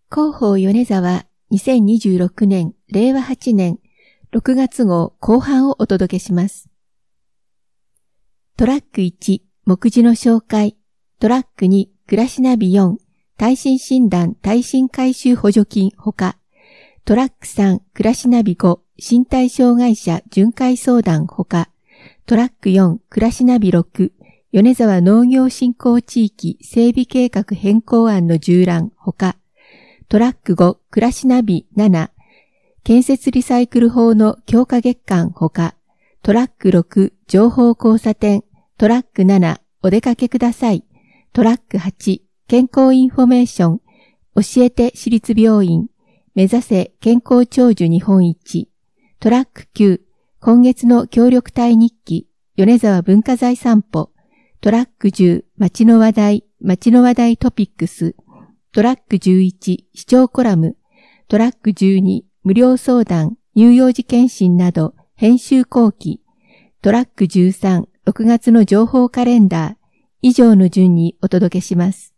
広報米沢2026年令和8年6月号後半をお届けします。トラック1、目次の紹介。トラック2、暮らしナビ4、耐震診断耐震改修補助金ほか。トラック3、暮らしナビ5、身体障害者巡回相談ほか。トラック4、暮らしナビ6、米沢農業振興地域整備計画変更案の縦覧ほか。トラック5、暮らしナビ7、建設リサイクル法の強化月間ほか。トラック6、情報交差点。トラック7、お出かけください。トラック8、健康インフォメーション。教えて私立病院。目指せ健康長寿日本一。トラック9、今月の協力隊日記。米沢文化財散歩。トラック10、街の話題トピックス。トラック11、視聴コラム。トラック12、無料相談、乳幼児検診など、編集後期。トラック13、6月の情報カレンダー。以上の順にお届けします。